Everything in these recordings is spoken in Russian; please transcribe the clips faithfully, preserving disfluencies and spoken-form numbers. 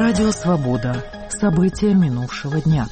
Радио «Свобода». События минувшего дня.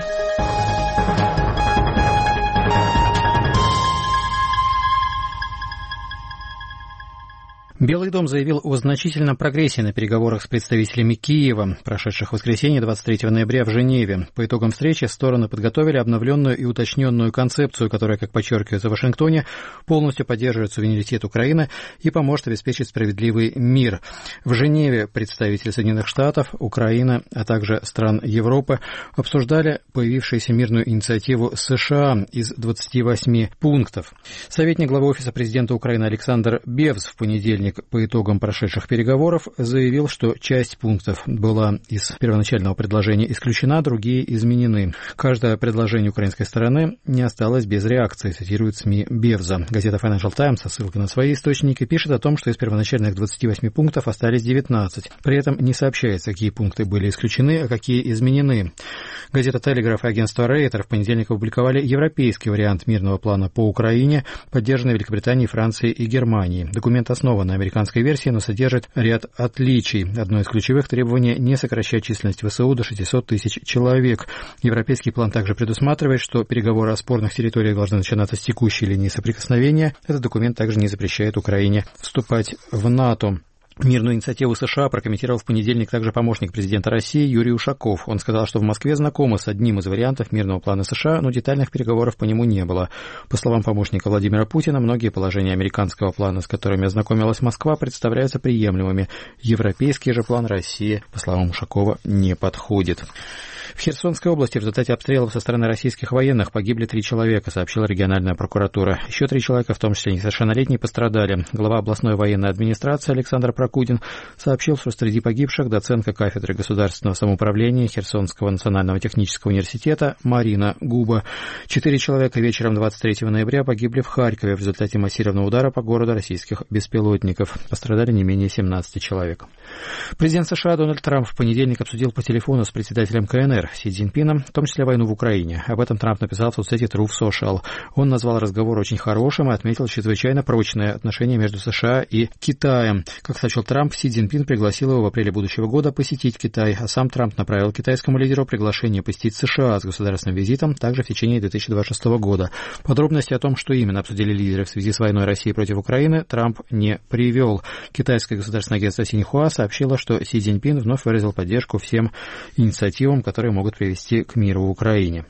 Белый дом заявил о значительном прогрессе на переговорах с представителями Киева, прошедших в воскресенье двадцать третьего ноября в Женеве. По итогам встречи стороны подготовили обновленную и уточненную концепцию, которая, как подчеркивается в Вашингтоне, полностью поддерживает суверенитет Украины и поможет обеспечить справедливый мир. В Женеве представители Соединенных Штатов, Украины, а также стран Европы обсуждали появившуюся мирную инициативу США из двадцати восьми пунктов. Советник главы Офиса президента Украины Александр Бевз в понедельник по итогам прошедших переговоров заявил, что часть пунктов была из первоначального предложения исключена, другие изменены. Каждое предложение украинской стороны не осталось без реакции, цитирует СМИ Бевза. Газета Financial Times со ссылкой на свои источники пишет о том, что из первоначальных двадцати восьми пунктов остались девятнадцать. При этом не сообщается, какие пункты были исключены, а какие изменены. Газета Telegraph и агентство Рейтер в понедельник опубликовали европейский вариант мирного плана по Украине, поддержанный Великобританией, Францией и Германией. Документ основан на американской версии, но содержит ряд отличий. Одно из ключевых требований – не сокращать численность ВСУ до шестисот тысяч человек. Европейский план также предусматривает, что переговоры о спорных территориях должны начинаться с текущей линии соприкосновения. Этот документ также не запрещает Украине вступать в НАТО. Мирную инициативу США прокомментировал в понедельник также помощник президента России Юрий Ушаков. Он сказал, что в Москве знакомы с одним из вариантов мирного плана США, но детальных переговоров по нему не было. По словам помощника Владимира Путина, многие положения американского плана, с которыми ознакомилась Москва, представляются приемлемыми. Европейский же план России, по словам Ушакова, не подходит. В Херсонской области в результате обстрелов со стороны российских военных погибли три человека, сообщила региональная прокуратура. Еще три человека, в том числе несовершеннолетние, пострадали. Глава областной военной администрации Александр Прокудин сообщил, что среди погибших доцентка кафедры государственного самоуправления Херсонского национального технического университета Марина Губа. Четыре человека вечером двадцать третьего ноября погибли в Харькове в результате массированного удара по городу российских беспилотников. Пострадали не менее семнадцати человек. Президент США Дональд Трамп в понедельник обсудил по телефону с председателем КНР Си Цзиньпином, в том числе войну в Украине. Об этом Трамп написал в соцсети Truth Social. Он назвал разговор очень хорошим и отметил чрезвычайно прочные отношения между США и Китаем. Как сообщил Трамп, Си Цзиньпин пригласил его в апреле будущего года посетить Китай, а сам Трамп направил китайскому лидеру приглашение посетить США с государственным визитом также в течение две тысячи двадцать шестого года. Подробности о том, что именно обсудили лидеры в связи с войной России против Украины, Трамп не привел. Китайское государственное агентство Синьхуа сообщило, что Си Цзиньпин вновь выразил поддержку всем инициативам, которые могут привести к миру в Украине.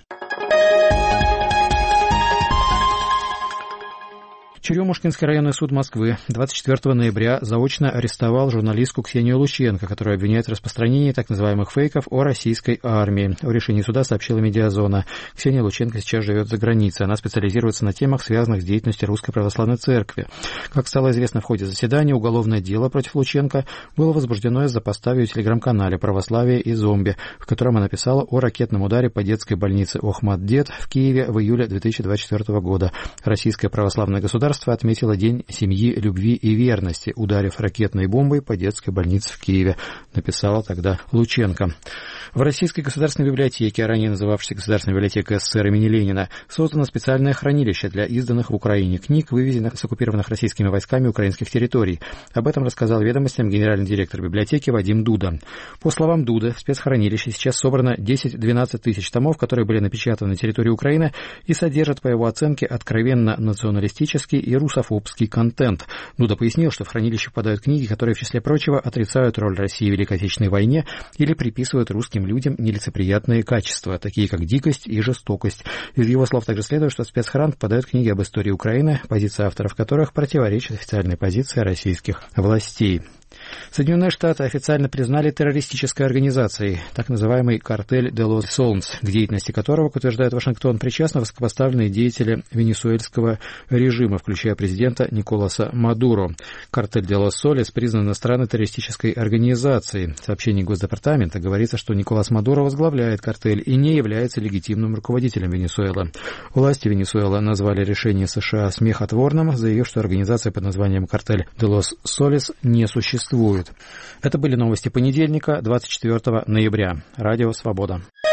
Черемушкинский районный суд Москвы двадцать четвёртого ноября заочно арестовал журналистку Ксению Лученко, которая обвиняет в распространении так называемых фейков о российской армии. В решении суда сообщила «Медиазона». Ксения Лученко сейчас живет за границей. Она специализируется на темах, связанных с деятельностью Русской Православной Церкви. Как стало известно в ходе заседания, уголовное дело против Лученко было возбуждено из-за поста в ее телеграм-канале «Православие и зомби», в котором она писала о ракетном ударе по детской больнице Охмат-Дет в Киеве в июле две тысячи двадцать четвёртого года. Российское православное государство отметила День семьи, любви и верности, ударив ракетной бомбой по детской больнице в Киеве, написала тогда Лученко. В Российской государственной библиотеке, ранее называвшейся Государственной библиотекой СССР имени Ленина, создано специальное хранилище для изданных в Украине книг, вывезенных с оккупированных российскими войсками украинских территорий. Об этом рассказал «Ведомостям» генеральный директор библиотеки Вадим Дуда. По словам Дуды, в спецхранилище сейчас собрано десять-двенадцать тысяч томов, которые были напечатаны на территории Украины и содержат, по его оценке, откровенно националистический и русофобский контент. Дуда пояснил, что в хранилище попадают книги, которые, в числе прочего, отрицают роль России в Великой Отечественной войне или приписывают русским людям нелицеприятные качества, такие как дикость и жестокость. Из его слов также следует, что в спецхран попадают книги об истории Украины, позиция авторов которых противоречит официальной позиции российских властей. Соединенные Штаты официально признали террористической организацией так называемый «Картель де лос Солнц», к деятельности которого, как утверждает Вашингтон, причастны высокопоставленные деятели венесуэльского режима, включая президента Николаса Мадуро. «Картель де лос Солис» признан иностранной террористической организацией. В сообщении Госдепартамента говорится, что Николас Мадуро возглавляет картель и не является легитимным руководителем Венесуэлы. Власти Венесуэлы назвали решение США смехотворным, заявив, что организация под названием «Картель де лос Солис» не существует. Это были новости понедельника, двадцать четвёртого ноября. Радио «Свобода».